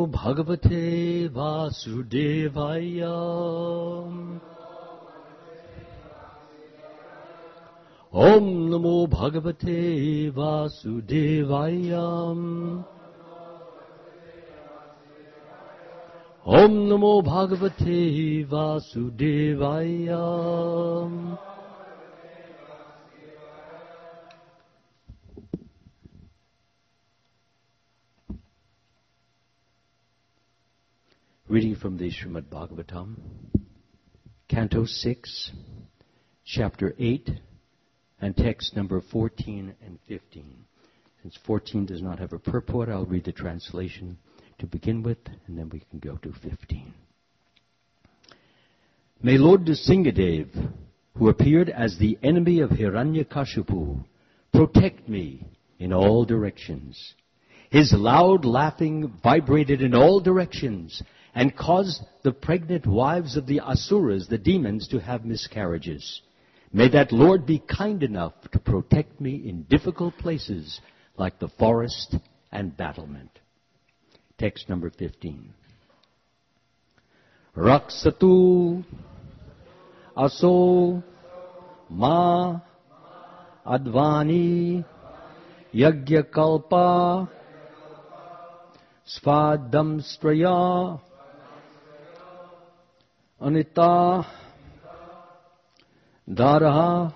Bhagavate Vasudevaya. Om Namo Bhagavate Vasudevaya. Om Namo Bhagavate Vasudevaya. Reading from the Srimad Bhagavatam, Canto 6, Chapter 8, and text number 14 and 15. Since 14 does not have a purport, I'll read the translation to begin with, and then we can go to 15. May Lord Nrsingadev, who appeared as the enemy of Hiranyakashipu, protect me in all directions. His loud laughing vibrated in all directions and caused the pregnant wives of the Asuras, the demons, to have miscarriages. May that Lord be kind enough to protect me in difficult places like the forest and battlement. Text number 15. Raksatu aso ma advani yagyakalpa svadamstraya anita daraha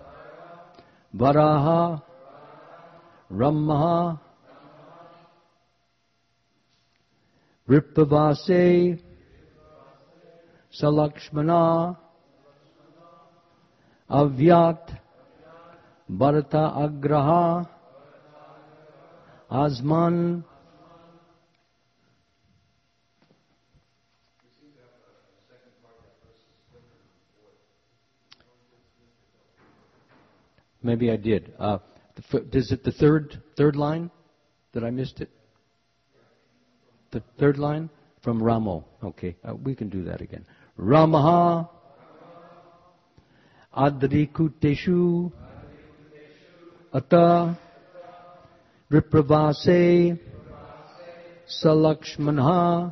varaha rammaha Ripavase Salakshmana Avyat Bharata Agraha Asman Maybe I did. Is it the third line? Did I missed it? The third line from Ramo. Okay, we can do that again. Ramaha Adrikuteshu Ata Vipravase Salakshmanha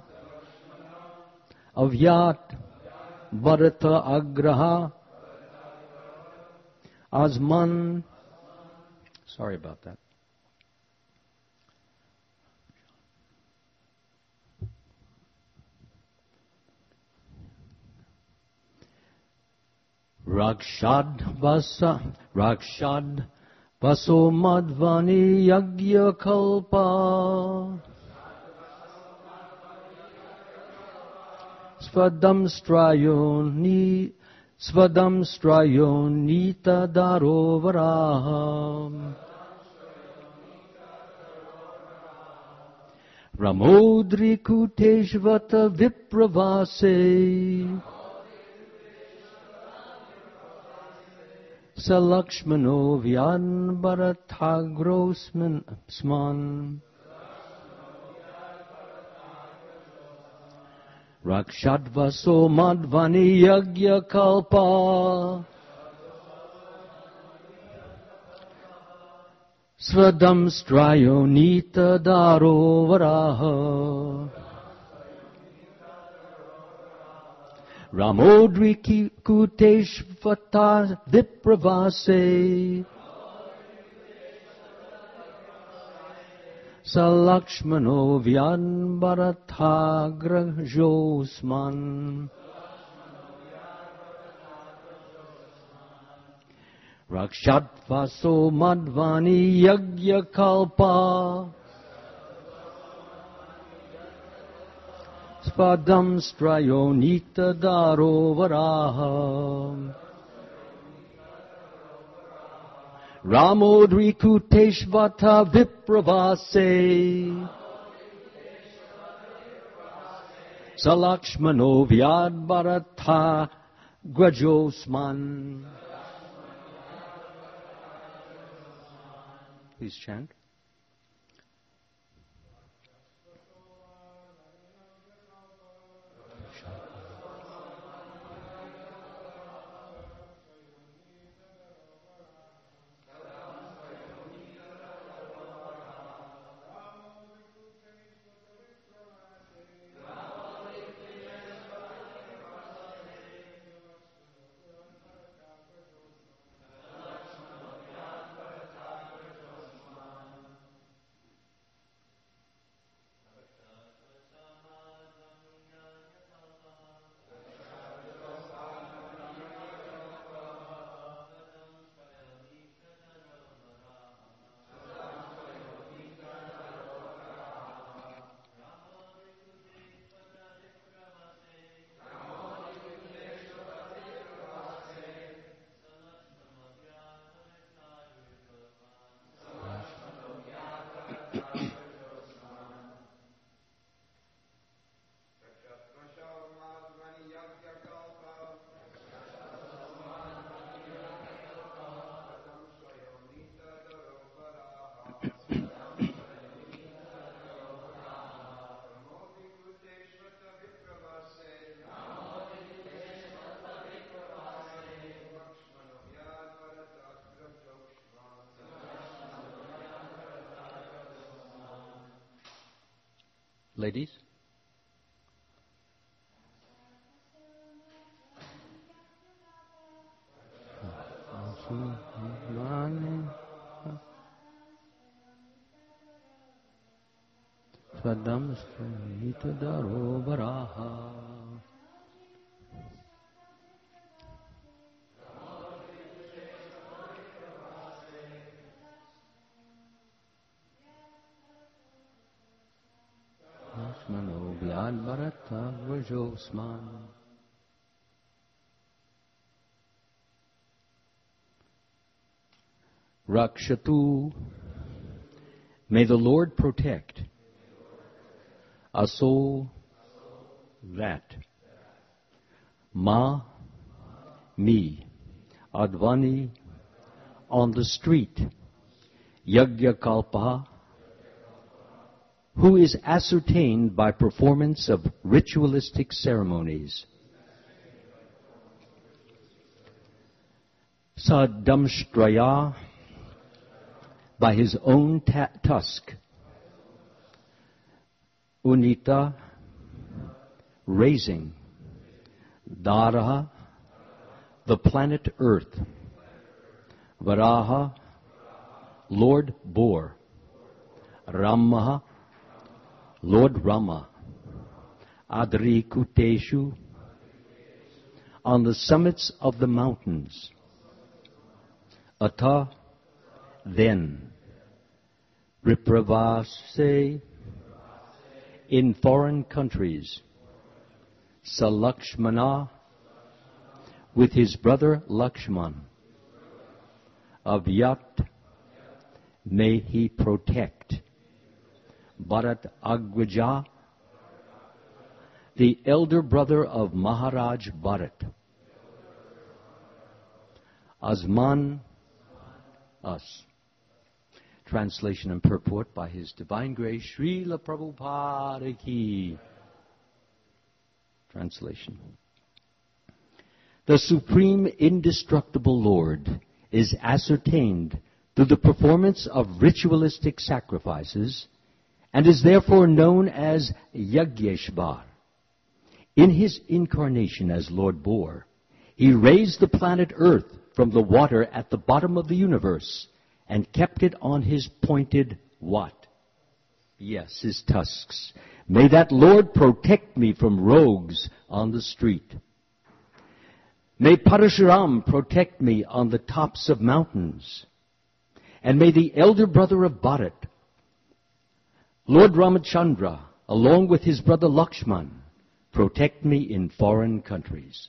Avyat Bharata Agraha Asman. Sorry about that. Rakshad Vaso Madhvani Yagya Kalpa Svadam Strayo Nita Darovaraham Ramodri Kuteshvata Vipravase Salakshmano Vyan Bharathagro Sman Rakshadvaso Madhvani Yagya Kalpa Svadam Strayo Nita Daro Varaha Ramodri Kuteshvata Vipravase Salakshmano Vyan Bharathagra Josman Rakshadvaso Madhvani Yagya Kalpa Spadam Strayo Nita Daro Varaha Ramodri Kuteshvata Vipravase Salakshmano Vyad Bharatha Grajosman. Please chant. Ladies? Swadam Daro Varaha. Mano Vyad Bharata Vajosman. Rakshatu. May the Lord protect a soul that me, Advani, on the street, Yagyakalpa, who is ascertained by performance of ritualistic ceremonies. Sadamshtraya, by his own tusk. Unita, raising. Daraha, the planet Earth. Varaha, Lord Boar. Ramaha, Lord Rama. Adrikuteshu, on the summits of the mountains. Ata, then. Vipravase, in foreign countries. Salakshmana, with his brother Lakshman. Avyat, may he protect. Bharat Agwaja, the elder brother of Maharaj Bharat. Azman, us. Translation and purport by His Divine Grace, Srila Prabhupada Ki. Translation. The Supreme Indestructible Lord is ascertained through the performance of ritualistic sacrifices and is therefore known as Yagyeshvar. In his incarnation as Lord Boar, he raised the planet Earth from the water at the bottom of the universe and kept it on his pointed what? Yes, his tusks. May that Lord protect me from rogues on the street. May Parashuram protect me on the tops of mountains. And may the elder brother of Bharat, Lord Ramachandra, along with his brother Lakshman, protect me in foreign countries.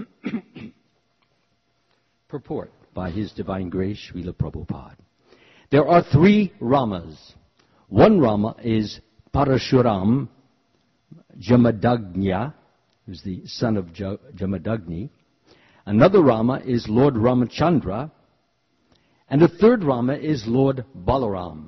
Purport by His Divine Grace, Srila Prabhupada. There are three Ramas. One Rama is Parashuram Jamadagnya, who's the son of Jamadagni. Another Rama is Lord Ramachandra. And the third Rama is Lord Balaram.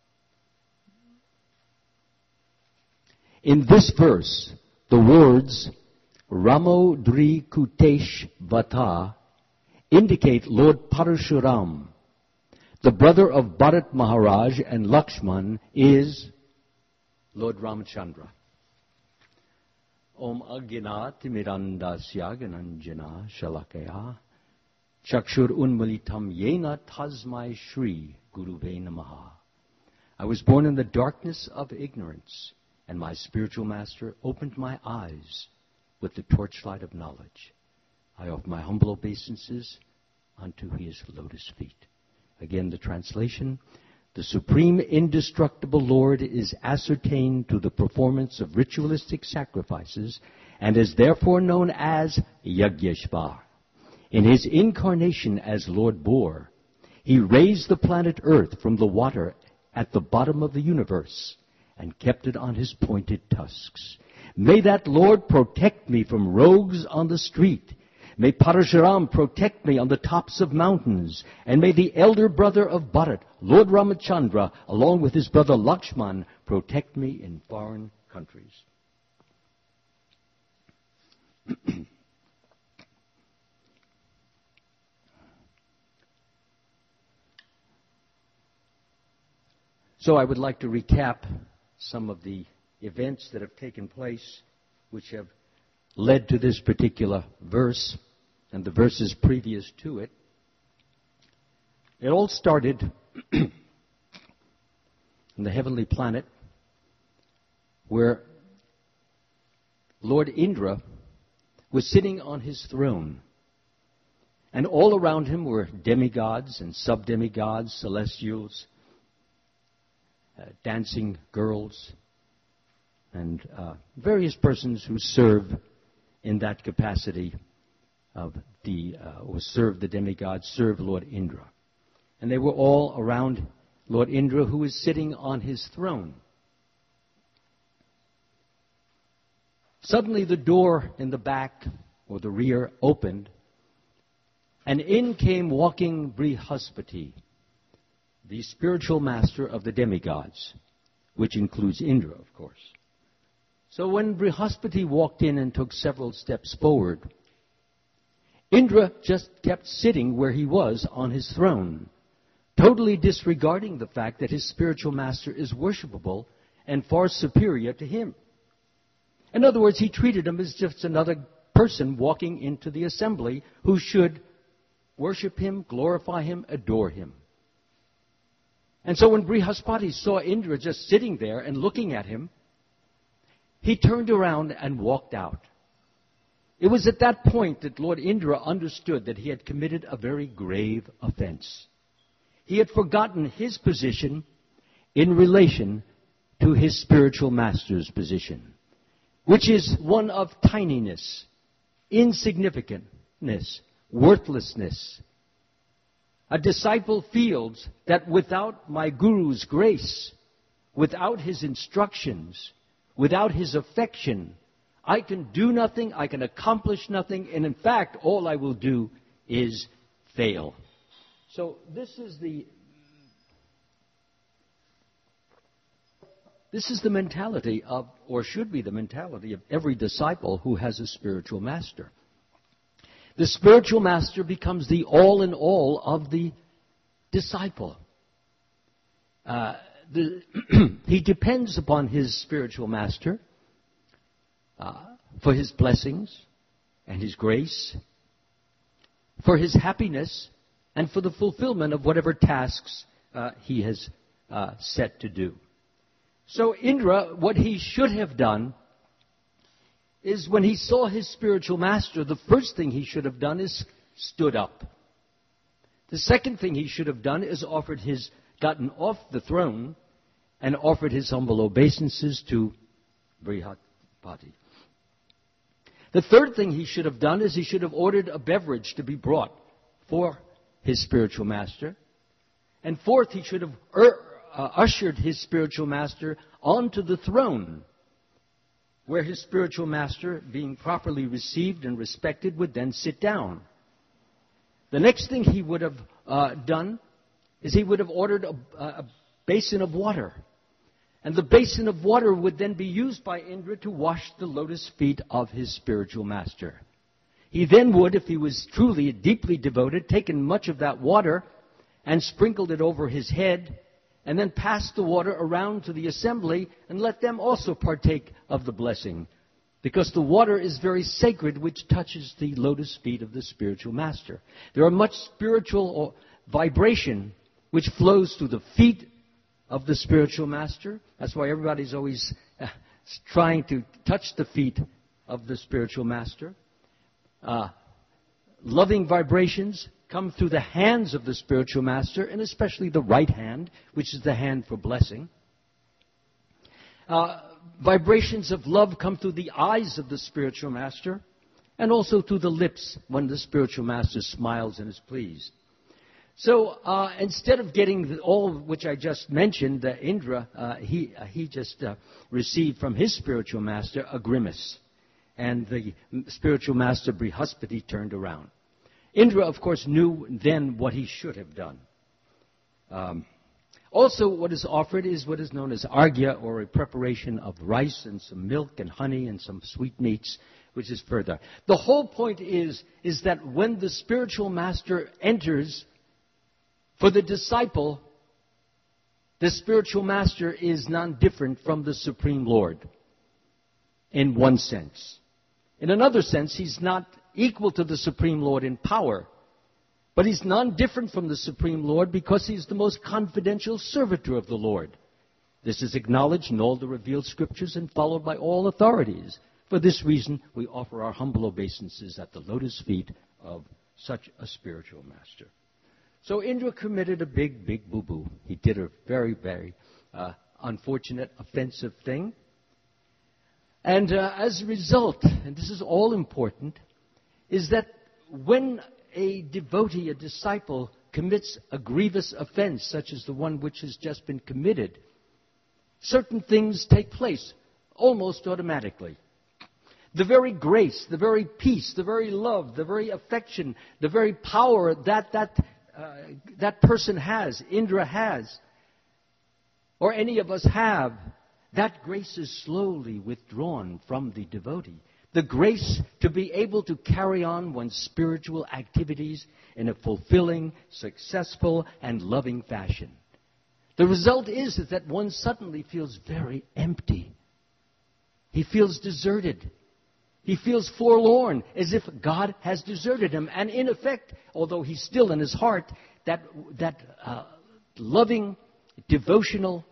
In this verse, the words Ramodri Kutesh Vata indicate Lord Parashuram. The brother of Bharat Maharaj and Lakshman is Lord Ramachandra. Om Agnat Mirandasya Gananjana Shalakaya Chakshur Unmalitam Yena Tasmai Shri Guruve Namaha. I was born in the darkness of ignorance, and my spiritual master opened my eyes with the torchlight of knowledge. I offer my humble obeisances unto his lotus feet. Again, the translation. The Supreme Indestructible Lord is ascertained through the performance of ritualistic sacrifices and is therefore known as Yagyeshvar. In his incarnation as Lord Boar, he raised the planet Earth from the water at the bottom of the universe and kept it on his pointed tusks. May that Lord protect me from rogues on the street. May Parashuram protect me on the tops of mountains. And may the elder brother of Bharat, Lord Ramachandra, along with his brother Lakshman, protect me in foreign countries. So I would like to recap some of the events that have taken place which have led to this particular verse and the verses previous to it. It all started in the heavenly planet where Lord Indra was sitting on his throne. And all around him were demigods and sub-demigods, celestials, dancing girls, and various persons who serve in that capacity or serve the demigods, serve Lord Indra. And they were all around Lord Indra, who was sitting on his throne. Suddenly the door in the back or the rear opened, and in came walking Brihaspati, the spiritual master of the demigods, which includes Indra, of course. So when Brihaspati walked in and took several steps forward, Indra just kept sitting where he was on his throne, totally disregarding the fact that his spiritual master is worshipable and far superior to him. In other words, he treated him as just another person walking into the assembly who should worship him, glorify him, adore him. And so when Brihaspati saw Indra just sitting there and looking at him, he turned around and walked out. It was at that point that Lord Indra understood that he had committed a very grave offense. He had forgotten his position in relation to his spiritual master's position, which is one of tininess, insignificantness, worthlessness. A disciple feels that without my guru's grace, without his instructions, without his affection, I can do nothing, I can accomplish nothing, and in fact, all I will do is fail. So this is the mentality of, or should be the mentality of every disciple who has a spiritual master. The spiritual master becomes the all in all of the disciple. He depends upon his spiritual master for his blessings and his grace, for his happiness, and for the fulfillment of whatever tasks he has set to do. So Indra, what he should have done is when he saw his spiritual master, the first thing he should have done is stood up. The second thing he should have done is gotten off the throne and offered his humble obeisances to Brihaspati. The third thing he should have done is he should have ordered a beverage to be brought for his spiritual master. And fourth, he should have ushered his spiritual master onto the throne, where his spiritual master, being properly received and respected, would then sit down. The next thing he would have done is he would have ordered a basin of water. And the basin of water would then be used by Indra to wash the lotus feet of his spiritual master. He then would, if he was truly deeply devoted, taken much of that water and sprinkled it over his head, and then passed the water around to the assembly and let them also partake of the blessing. Because the water is very sacred, which touches the lotus feet of the spiritual master. There are much spiritual vibration which flows through the feet of the spiritual master. That's why everybody's always trying to touch the feet of the spiritual master. Loving vibrations come through the hands of the spiritual master, and especially the right hand, which is the hand for blessing. Vibrations of love come through the eyes of the spiritual master, and also through the lips when the spiritual master smiles and is pleased. So instead of getting all which I just mentioned, Indra, he just received from his spiritual master a grimace. And the spiritual master Brihaspati turned around. Indra, of course, knew then what he should have done. Also, what is offered is what is known as arghya, or a preparation of rice and some milk and honey and some sweetmeats, which is further. The whole point is that when the spiritual master enters, for the disciple The spiritual master is none different from the Supreme Lord in one sense. In another sense, he's not equal to the Supreme Lord in power, but he's none different from the Supreme Lord because he's the most confidential servitor of the Lord. This is acknowledged in all the revealed scriptures and followed by all authorities. For this reason, we offer our humble obeisances at the lotus feet of such a spiritual master. So Indra committed a big, big boo-boo. He did a very, very unfortunate, offensive thing. And as a result, and this is all important, is that when a devotee, a disciple, commits a grievous offense, such as the one which has just been committed, certain things take place almost automatically. The very grace, the very peace, the very love, the very affection, the very power that person has, Indra has, or any of us have, that grace is slowly withdrawn from the devotee. The grace to be able to carry on one's spiritual activities in a fulfilling, successful, and loving fashion. The result is that one suddenly feels very empty. He feels deserted. He feels forlorn, as if God has deserted him. And in effect, although he's still in his heart, that loving, devotional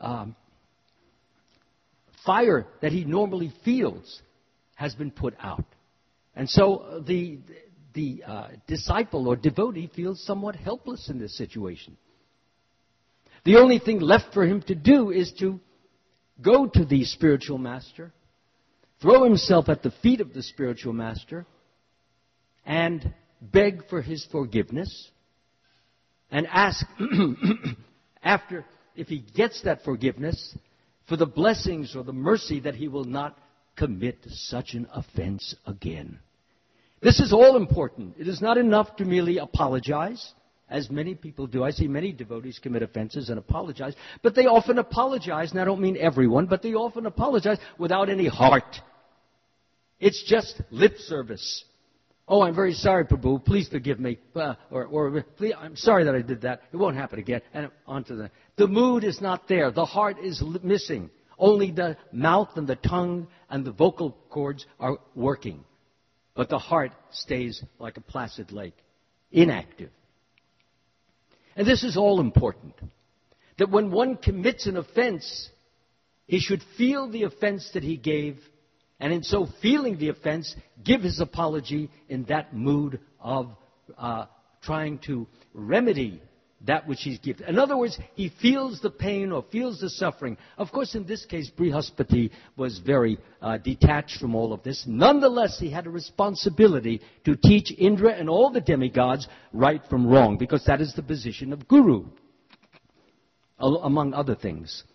fire that he normally feels has been put out. And so the disciple or devotee feels somewhat helpless in this situation. The only thing left for him to do is to go to the spiritual master, throw himself at the feet of the spiritual master, and beg for his forgiveness, and ask, after, if he gets that forgiveness, for the blessings or the mercy that he will not commit such an offense again. This is all important. It is not enough to merely apologize, as many people do. I see many devotees commit offenses and apologize, but they often apologize, and I don't mean everyone, but they often apologize without any heart. It's just lip service. Oh, I'm very sorry, Prabhu. Please forgive me. Or please, I'm sorry that I did that. It won't happen again. And on to the mood is not there. The heart is missing. Only the mouth and the tongue and the vocal cords are working. But the heart stays like a placid lake, inactive. And this is all important. That when one commits an offense, he should feel the offense that he gave, and in so feeling the offense, give his apology in that mood of trying to remedy that which he's given. In other words, he feels the pain or feels the suffering. Of course, in this case, Brihaspati was very detached from all of this. Nonetheless, he had a responsibility to teach Indra and all the demigods right from wrong, because that is the position of Guru, among other things.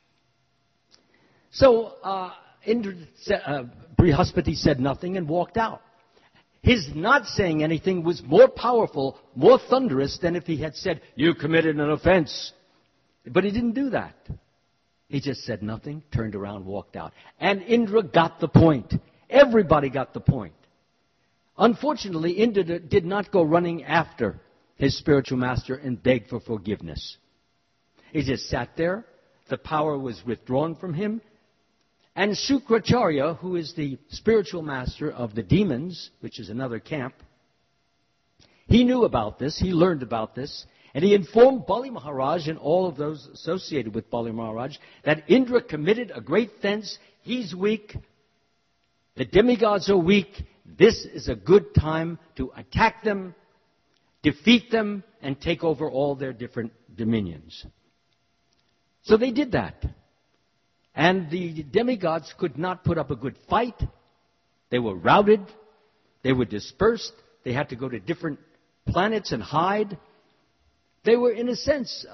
So, Brihaspati said nothing and walked out. His not saying anything was more powerful, more thunderous than if he had said, "You committed an offense." But he didn't do that. He just said nothing, turned around, walked out. And Indra got the point. Everybody got the point. Unfortunately, Indra did not go running after his spiritual master and beg for forgiveness. He just sat there. The power was withdrawn from him. And Shukracharya, who is the spiritual master of the demons, which is another camp, he knew about this, he learned about this, and he informed Bali Maharaj and all of those associated with Bali Maharaj that Indra committed a great offense, he's weak, the demigods are weak, this is a good time to attack them, defeat them, and take over all their different dominions. So they did that. And the demigods could not put up a good fight. They were routed. They were dispersed. They had to go to different planets and hide. They were, in a sense,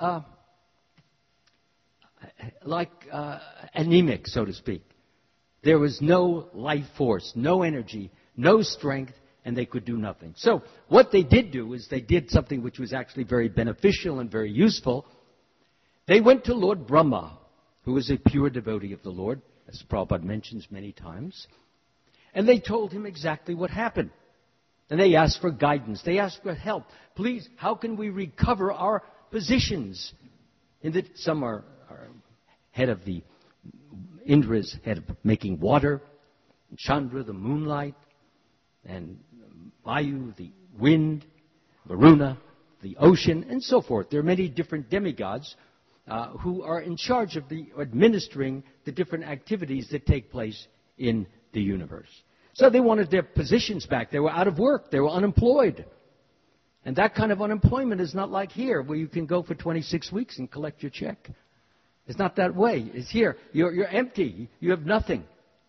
anemic, so to speak. There was no life force, no energy, no strength, and they could do nothing. So what they did do is they did something which was actually very beneficial and very useful. They went to Lord Brahma, who is a pure devotee of the Lord, as Prabhupada mentions many times. And they told him exactly what happened. And they asked for guidance. They asked for help. Please, how can we recover our positions? Some are head of the Indra's head of making water, Chandra, the moonlight, and Vayu, the wind, Varuna, the ocean, and so forth. There are many different demigods who are in charge of administering the different activities that take place in the universe. So they wanted their positions back. They were out of work. They were unemployed. And that kind of unemployment is not like here, where you can go for 26 weeks and collect your check. It's not that way. It's here. You're empty. You have nothing.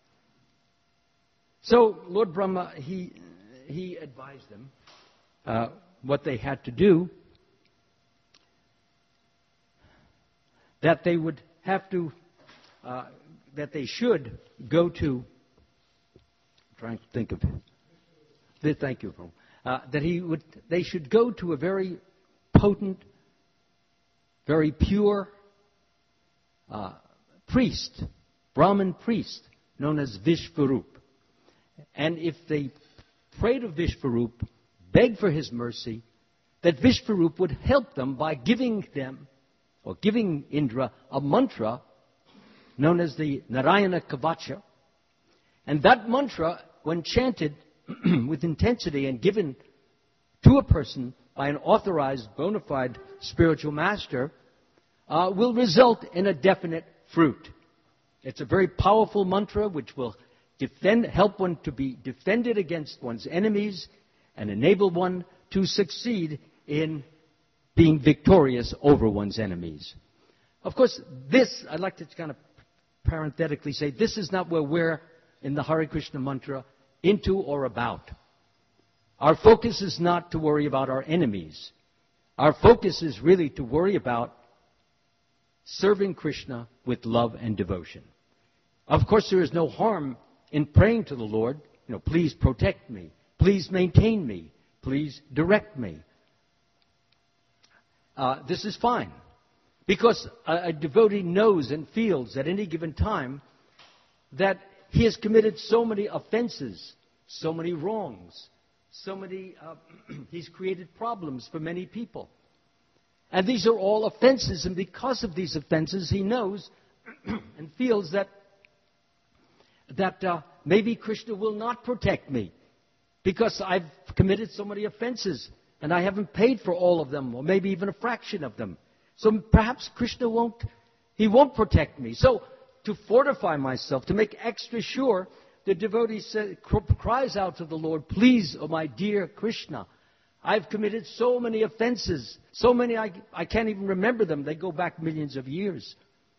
So Lord Brahma, he advised them what they had to do, that they would have to, that they should go to, I'm trying to think of it. Thank you, they should go to a very potent, very pure priest, Brahmin priest, known as Vishvarup. And if they prayed to Vishvarup, begged for his mercy, that Vishvarup would help them by giving them, or giving Indra, a mantra known as the Narayana Kavacha. And that mantra, when chanted with intensity and given to a person by an authorized, bona fide spiritual master, will result in a definite fruit. It's a very powerful mantra which will help one to be defended against one's enemies and enable one to succeed in being victorious over one's enemies. Of course, this, I'd like to kind of parenthetically say, this is not where we're in the Hare Krishna mantra into or about. Our focus is not to worry about our enemies. Our focus is really to worry about serving Krishna with love and devotion. Of course, there is no harm in praying to the Lord, please protect me, please maintain me, please direct me. This is fine, because a devotee knows and feels at any given time that he has committed so many offenses, so many wrongs, he's created problems for many people. And these are all offenses, and because of these offenses, he knows and feels that maybe Krishna will not protect me because I've committed so many offenses and I haven't paid for all of them, or maybe even a fraction of them. So perhaps Krishna won't protect me. So to fortify myself, to make extra sure, the devotee cries out to the Lord, please, oh my dear Krishna, I've committed so many offenses, so many I can't even remember them. They go back millions of years.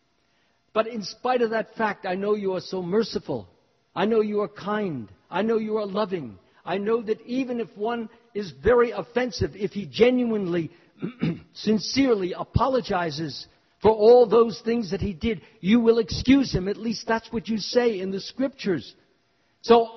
But in spite of that fact, I know you are so merciful. I know you are kind. I know you are loving. I know that even if one is very offensive, if he genuinely, sincerely apologizes for all those things that he did, you will excuse him. At least that's what you say in the scriptures. So,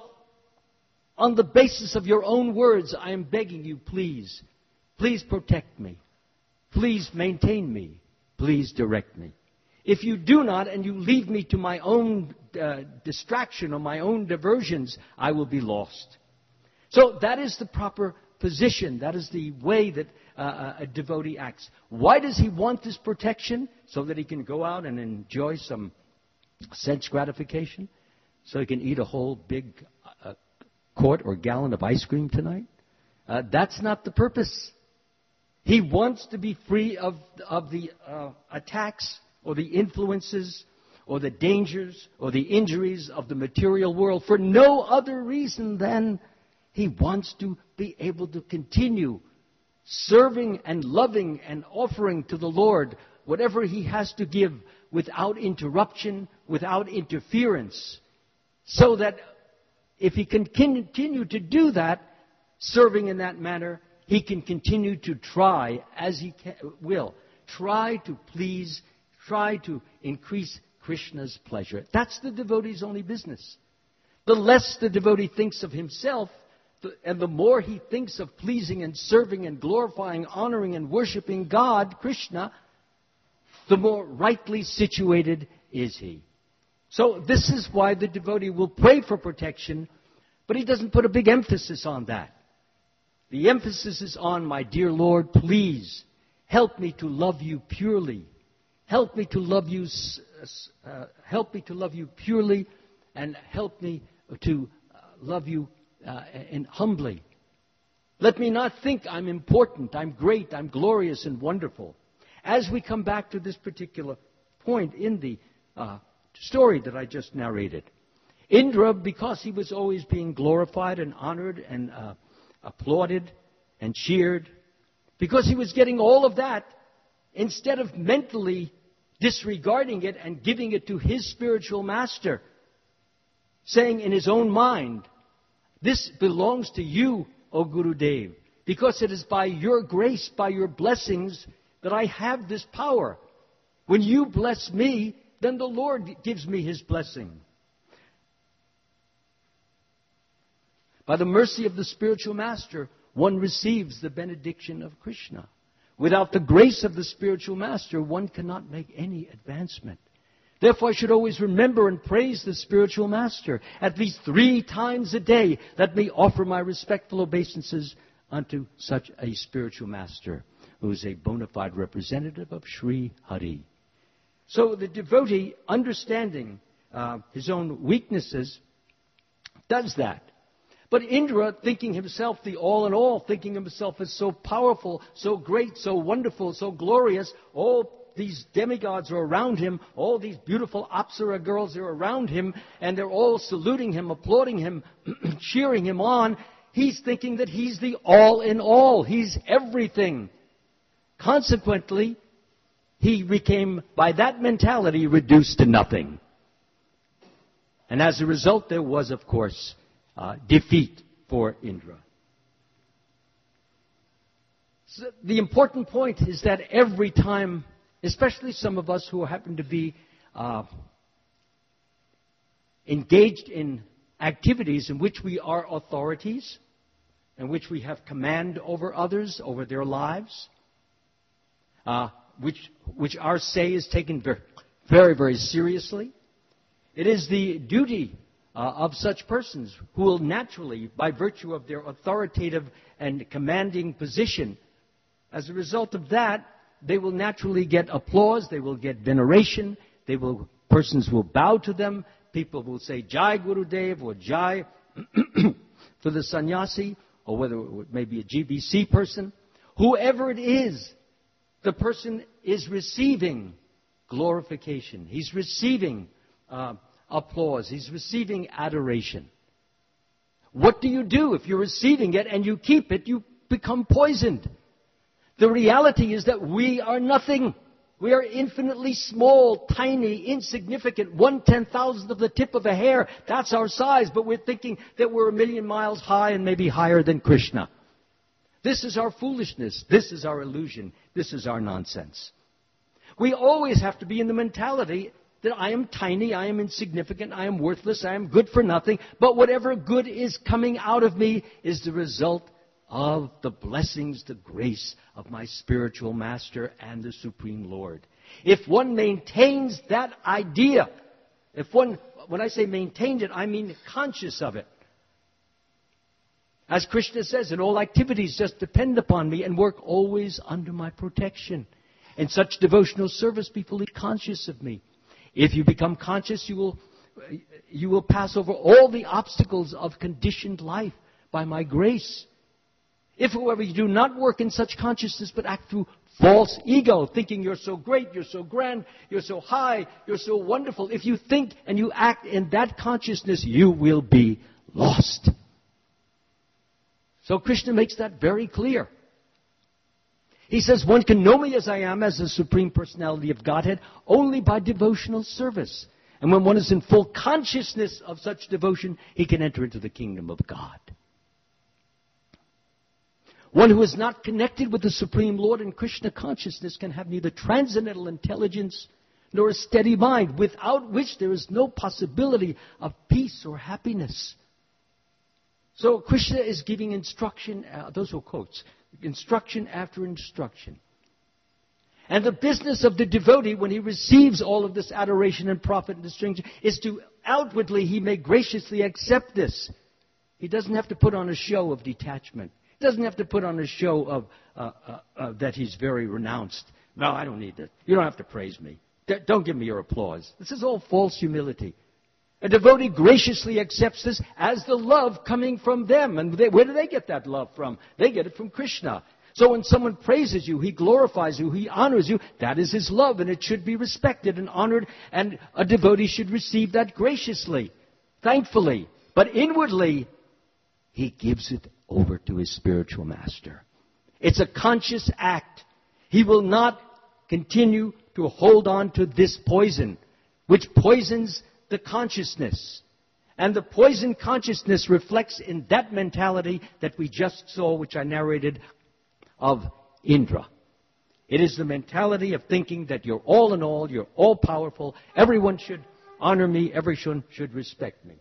on the basis of your own words, I am begging you, please protect me. Please maintain me. Please direct me. If you do not, and you leave me to my own distraction or my own diversions, I will be lost. So that is the proper position. That is the way that a devotee acts. Why does he want this protection? So that he can go out and enjoy some sense gratification? So he can eat a whole big quart or gallon of ice cream tonight? That's not the purpose. He wants to be free of the attacks or the influences or the dangers or the injuries of the material world for no other reason than he wants to be able to continue serving and loving and offering to the Lord whatever he has to give without interruption, without interference, so that if he can continue to do that, serving in that manner, he can continue to try, as he will, try to please, try to increase Krishna's pleasure. That's the devotee's only business. The less the devotee thinks of himself, and the more he thinks of pleasing and serving and glorifying, honoring and worshiping God, Krishna, the more rightly situated is he. So this is why the devotee will pray for protection, but he doesn't put a big emphasis on that. The emphasis is on, my dear Lord, please help me to love you purely. help me to love you, purely, and help me to love you and humbly. Let me not think I'm important, I'm great, I'm glorious and wonderful. As we come back to this particular point in the story that I just narrated, Indra, because he was always being glorified and honored and applauded and cheered, because he was getting all of that, instead of mentally disregarding it and giving it to his spiritual master, saying in his own mind, this belongs to you, O Gurudev, because it is by your grace, by your blessings, that I have this power. When you bless me, then the Lord gives me his blessing. By the mercy of the spiritual master, one receives the benediction of Krishna. Without the grace of the spiritual master, one cannot make any advancement. Therefore, I should always remember and praise the spiritual master. At least 3 times a day, let me offer my respectful obeisances unto such a spiritual master, who is a bona fide representative of Sri Hari. So the devotee, understanding his own weaknesses, does that. But Indra, thinking himself the all in all, thinking himself as so powerful, so great, so wonderful, so glorious, all these demigods are around him, all these beautiful Apsara girls are around him, and they're all saluting him, applauding him, cheering him on. He's thinking that he's the all in all. He's everything. Consequently, he became, by that mentality, reduced to nothing. And as a result, there was, of course, defeat for Indra. So the important point is that every time, especially some of us who happen to be engaged in activities in which we are authorities, in which we have command over others, over their lives, which our say is taken very, very, very seriously. It is the duty of such persons who will naturally, by virtue of their authoritative and commanding position, as a result of that, they will naturally get applause, they will get veneration, persons will bow to them, people will say Jai Gurudev or Jai for the sannyasi, or whether it may be a GBC person. Whoever it is, the person is receiving glorification. He's receiving applause. He's receiving adoration. What do you do if you're receiving it and you keep it? You become poisoned. The reality is that we are nothing. We are infinitely small, tiny, insignificant, 1/10,000th of the tip of a hair. That's our size, but we're thinking that we're 1,000,000 miles high and maybe higher than Krishna. This is our foolishness. This is our illusion. This is our nonsense. We always have to be in the mentality that I am tiny, I am insignificant, I am worthless, I am good for nothing, but whatever good is coming out of me is the result of the blessings, the grace of my spiritual master and the Supreme Lord. If one maintains that idea, when I say maintained it, I mean conscious of it. As Krishna says, in all activities just depend upon me and work always under my protection. In such devotional service, be fully conscious of me. If you become conscious, you will pass over all the obstacles of conditioned life by my grace. If, however, you do not work in such consciousness, but act through false ego, thinking you're so great, you're so grand, you're so high, you're so wonderful, if you think and you act in that consciousness, you will be lost. So Krishna makes that very clear. He says, one can know me as I am, as the Supreme Personality of Godhead, only by devotional service. And when one is in full consciousness of such devotion, he can enter into the kingdom of God. One who is not connected with the Supreme Lord in Krishna consciousness can have neither transcendental intelligence nor a steady mind, without which there is no possibility of peace or happiness. So Krishna is giving instruction, those are quotes, instruction after instruction. And the business of the devotee, when he receives all of this adoration and profit and distinction, is to outwardly, he may graciously accept this. He doesn't have to put on a show of detachment. He doesn't have to put on a show of that he's very renounced, No, I don't need that. You don't have to praise me. Don't give me your applause. This is all false humility. A devotee graciously accepts this as the love coming from them. And where do they get that love from? They get it from Krishna. So when someone praises you, he glorifies you, he honors you, that is his love, and it should be respected and honored, and a devotee should receive that graciously, thankfully. But inwardly, he gives it over to his spiritual master. It's a conscious act. He will not continue to hold on to this poison, which poisons the consciousness. And the poisoned consciousness reflects in that mentality that we just saw, which I narrated, of Indra. It is the mentality of thinking that you're all in all, you're all powerful, everyone should honor me, everyone should respect me.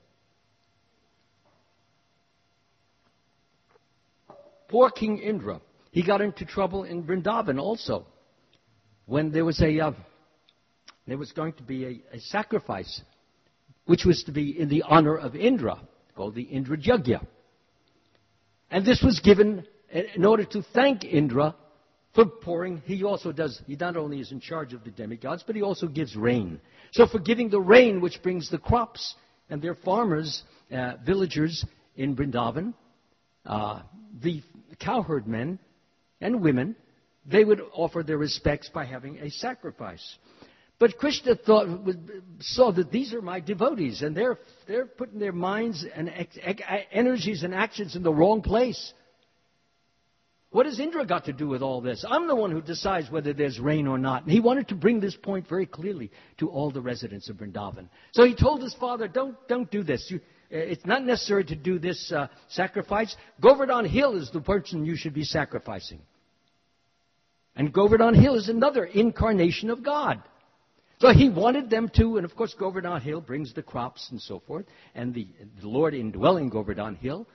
Poor King Indra, he got into trouble in Vrindavan also, when there was going to be a sacrifice, which was to be in the honor of Indra, called the Indra Yajna. And this was given in order to thank Indra for pouring. He not only is in charge of the demigods, but he also gives rain. So for giving the rain which brings the crops, and their farmers, villagers in Vrindavan, the cowherd men and women, they would offer their respects by having a sacrifice. But Krishna saw that these are my devotees, and they're putting their minds and energies and actions in the wrong place. What has Indra got to do with all this? I'm the one who decides whether there's rain or not. And he wanted to bring this point very clearly to all the residents of Vrindavan. So he told his father, don't do this. It's not necessary to do this sacrifice. Govardhan Hill is the person you should be sacrificing. And Govardhan Hill is another incarnation of God. So he wanted them to, and of course Govardhan Hill brings the crops and so forth, and the Lord indwelling Govardhan Hill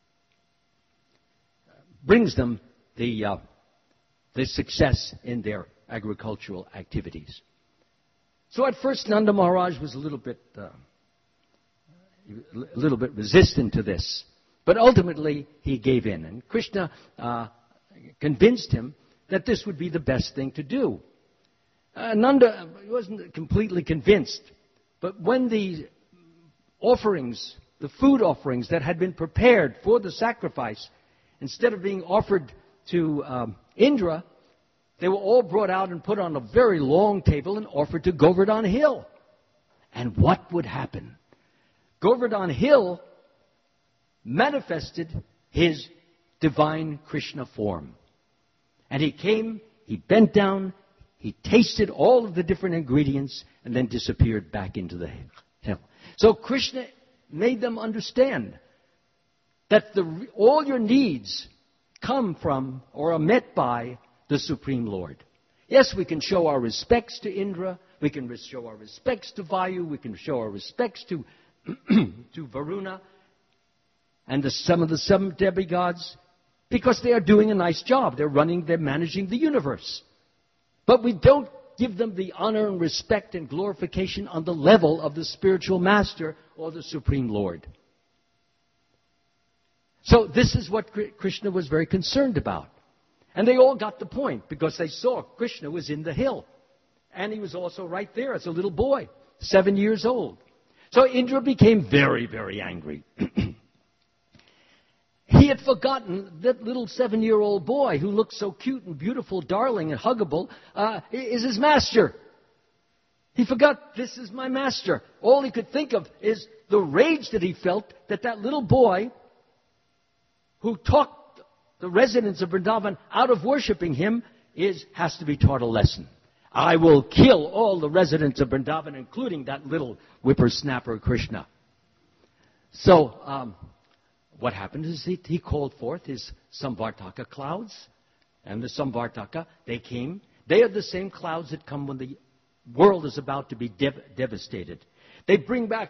brings them the success in their agricultural activities. So at first Nanda Maharaj was a little bit resistant to this, but ultimately he gave in, and Krishna convinced him that this would be the best thing to do. Nanda wasn't completely convinced, but when the offerings, the food offerings that had been prepared for the sacrifice, instead of being offered to Indra, they were all brought out and put on a very long table and offered to Govardhan Hill. And what would happen? Govardhan Hill manifested his divine Krishna form. And he came, he bent down, he tasted all of the different ingredients, and then disappeared back into the hill. So Krishna made them understand that all your needs come from or are met by the Supreme Lord. Yes, we can show our respects to Indra, we can show our respects to Vayu, we can show our respects to Varuna and some of the seven demigods, because they are doing a nice job. They're managing the universe. But we don't give them the honor and respect and glorification on the level of the spiritual master or the Supreme Lord. So this is what Krishna was very concerned about. And they all got the point, because they saw Krishna was in the hill. And he was also right there as a little boy, 7 years old. So Indra became very, very angry. He had forgotten that little 7-year-old boy who looked so cute and beautiful, darling and huggable, is his master. He forgot, this is my master. All he could think of is the rage that he felt that little boy who talked the residents of Vrindavan out of worshipping him has to be taught a lesson. I will kill all the residents of Vrindavan, including that little whippersnapper Krishna. So, what happened is he called forth his Samvartaka clouds. And the Samvartaka, they came. They are the same clouds that come when the world is about to be devastated. They bring back,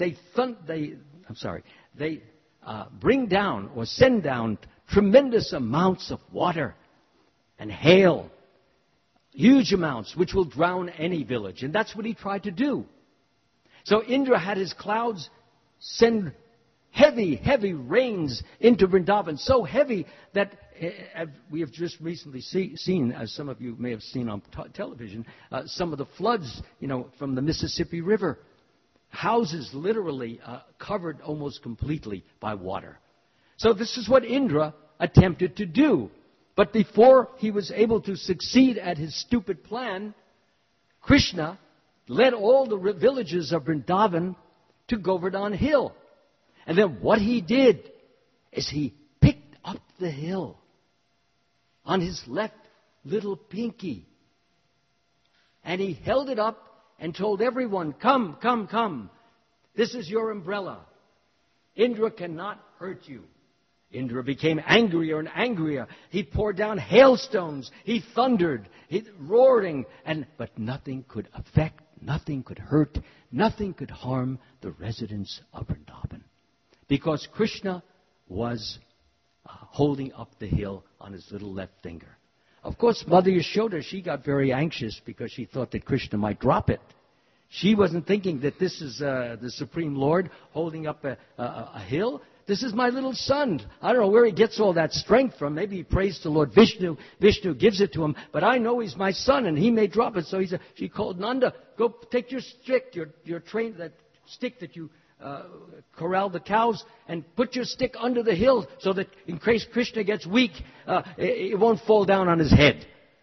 bring down or send down tremendous amounts of water and hail. Huge amounts, which will drown any village. And that's what he tried to do. So Indra had his clouds send heavy rains into Vrindavan. So heavy that we have just recently seen, as some of you may have seen on television, some of the floods, from the Mississippi River. Houses literally covered almost completely by water. So this is what Indra attempted to do. But before he was able to succeed at his stupid plan, Krishna led all the villages of Vrindavan to Govardhan Hill. And then what he did is he picked up the hill on his left little pinky. And he held it up and told everyone, come, come, come. This is your umbrella. Indra cannot hurt you. Indra became angrier and angrier. He poured down hailstones. He thundered, roaring, but nothing could affect, nothing could hurt, nothing could harm the residents of Vrindavan. Because Krishna was holding up the hill on his little left finger. Of course, Mother Yashoda, she got very anxious because she thought that Krishna might drop it. She wasn't thinking that this is the Supreme Lord holding up a hill. This is my little son. I don't know where he gets all that strength from. Maybe he prays to Lord Vishnu. Vishnu gives it to him. But I know he's my son, and he may drop it. So she called Nanda, go take your stick, your train, that stick that you corral the cows, and put your stick under the hill so that in case Krishna gets weak, it won't fall down on his head.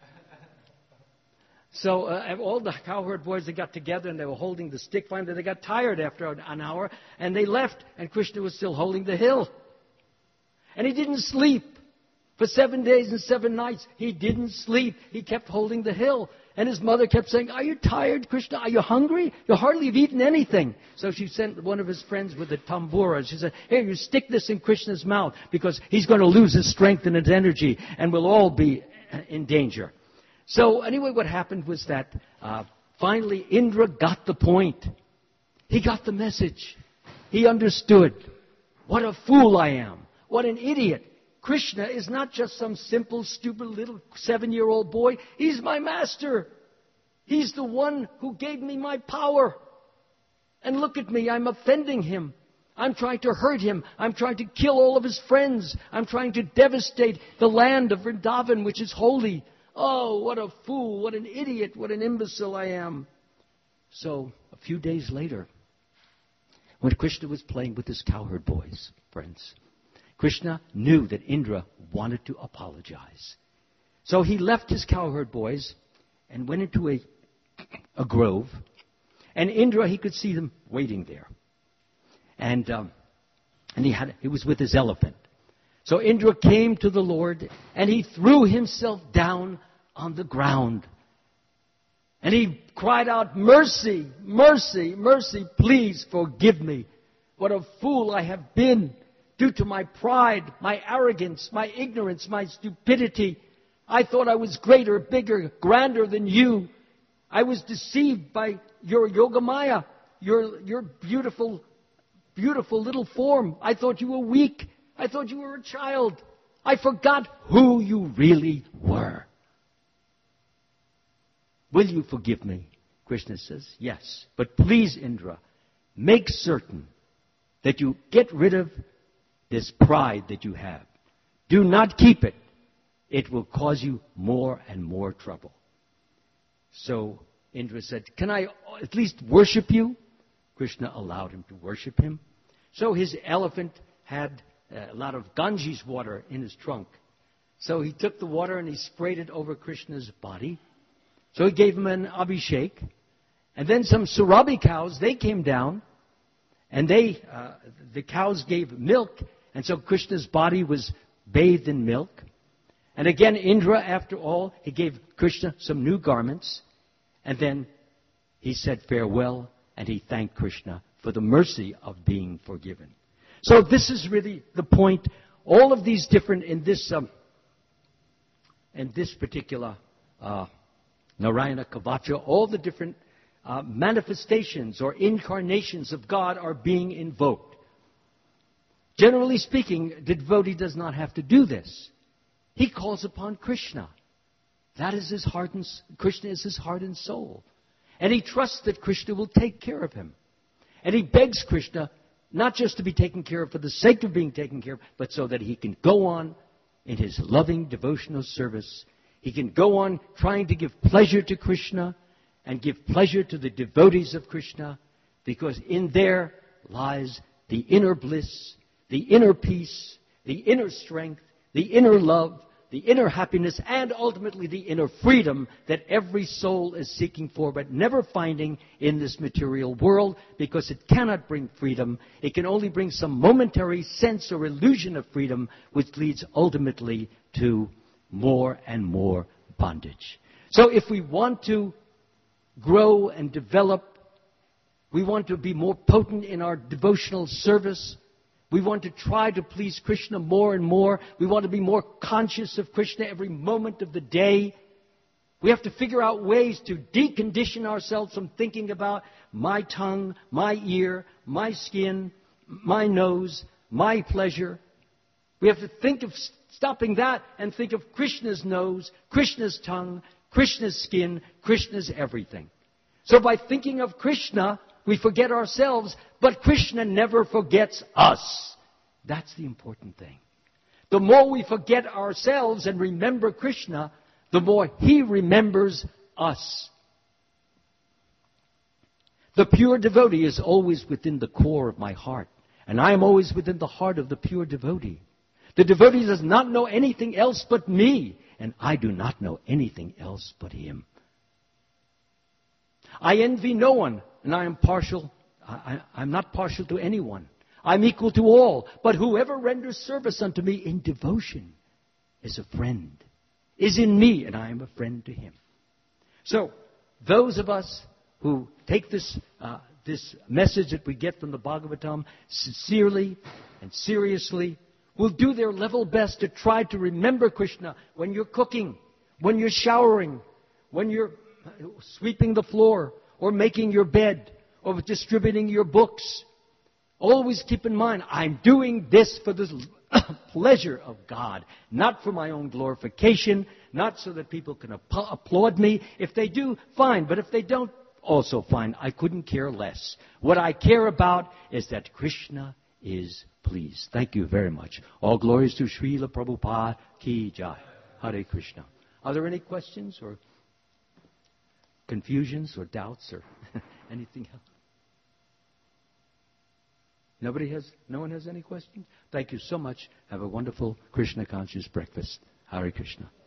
So all the cowherd boys, they got together and they were holding the stick. Finally, they got tired after an hour and they left, and Krishna was still holding the hill. And he didn't sleep. For 7 days and 7 nights, he didn't sleep. He kept holding the hill. And his mother kept saying, are you tired, Krishna? Are you hungry? You hardly have eaten anything. So she sent one of his friends with a tambura. She said, here, you stick this in Krishna's mouth because he's going to lose his strength and his energy and we'll all be in danger. So anyway, what happened was that finally Indra got the point. He got the message. He understood. What a fool I am. What an idiot. Krishna is not just some simple, stupid little 7-year-old boy. He's my master. He's the one who gave me my power. And look at me, I'm offending him. I'm trying to hurt him. I'm trying to kill all of his friends. I'm trying to devastate the land of Vrindavan, which is holy. Oh, what a fool, what an idiot, what an imbecile I am. So, a few days later, when Krishna was playing with his cowherd boys, friends, Krishna knew that Indra wanted to apologize. So he left his cowherd boys and went into a grove. And Indra, he could see them waiting there. And he was with his elephant. So Indra came to the Lord and he threw himself down on the ground. And he cried out, mercy, mercy, mercy, please forgive me. What a fool I have been. Due to my pride, my arrogance, my ignorance, my stupidity. I thought I was greater, bigger, grander than you. I was deceived by your Yogamaya, your beautiful, beautiful little form. I thought you were weak. I thought you were a child. I forgot who you really were. Will you forgive me? Krishna says, yes. But please, Indra, make certain that you get rid of this pride that you have. Do not keep it. It will cause you more and more trouble. So Indra said, can I at least worship you? Krishna allowed him to worship him. So his elephant had a lot of Ganges water in his trunk. So he took the water and he sprayed it over Krishna's body. So he gave him an abhishek. And then some Surabhi cows, they came down. And the cows gave milk. And so Krishna's body was bathed in milk. And again, Indra, after all, he gave Krishna some new garments. And then he said farewell, and he thanked Krishna for the mercy of being forgiven. So this is really the point. All of these different, in this particular Narayana Kavacha, all the different manifestations or incarnations of God are being invoked. Generally speaking, the devotee does not have to do this. He calls upon Krishna. That is his heart and Krishna is his heart and soul. And he trusts that Krishna will take care of him. And he begs Krishna, not just to be taken care of for the sake of being taken care of, but so that he can go on in his loving devotional service. He can go on trying to give pleasure to Krishna and give pleasure to the devotees of Krishna, because in there lies the inner bliss, the inner peace, the inner strength, the inner love, the inner happiness, and ultimately the inner freedom that every soul is seeking for but never finding in this material world, because it cannot bring freedom. It can only bring some momentary sense or illusion of freedom, which leads ultimately to more and more bondage. So if we want to grow and develop, we want to be more potent in our devotional service, we want to try to please Krishna more and more, we want to be more conscious of Krishna every moment of the day, we have to figure out ways to decondition ourselves from thinking about my tongue, my ear, my skin, my nose, my pleasure. We have to think of stopping that and think of Krishna's nose, Krishna's tongue, Krishna's skin, Krishna's everything. So by thinking of Krishna, we forget ourselves, but Krishna never forgets us. That's the important thing. The more we forget ourselves and remember Krishna, the more He remembers us. The pure devotee is always within the core of my heart, and I am always within the heart of the pure devotee. The devotee does not know anything else but me, and I do not know anything else but him. I envy no one, and I am partial. I'm not partial to anyone. I'm equal to all. But whoever renders service unto me in devotion is a friend, is in me, and I am a friend to him. So, those of us who take this message that we get from the Bhagavatam sincerely and seriously will do their level best to try to remember Krishna when you're cooking, when you're showering, when you're sweeping the floor, or making your bed, or distributing your books. Always keep in mind, I'm doing this for the pleasure of God, not for my own glorification, not so that people can applaud me. If they do, fine. But if they don't, also fine. I couldn't care less. What I care about is that Krishna is pleased. Thank you very much. All glories to Srila Prabhupada Ki Jai. Hare Krishna. Are there any questions or confusions or doubts or anything else? No one has any questions? Thank you so much. Have a wonderful Krishna conscious breakfast. Hare Krishna.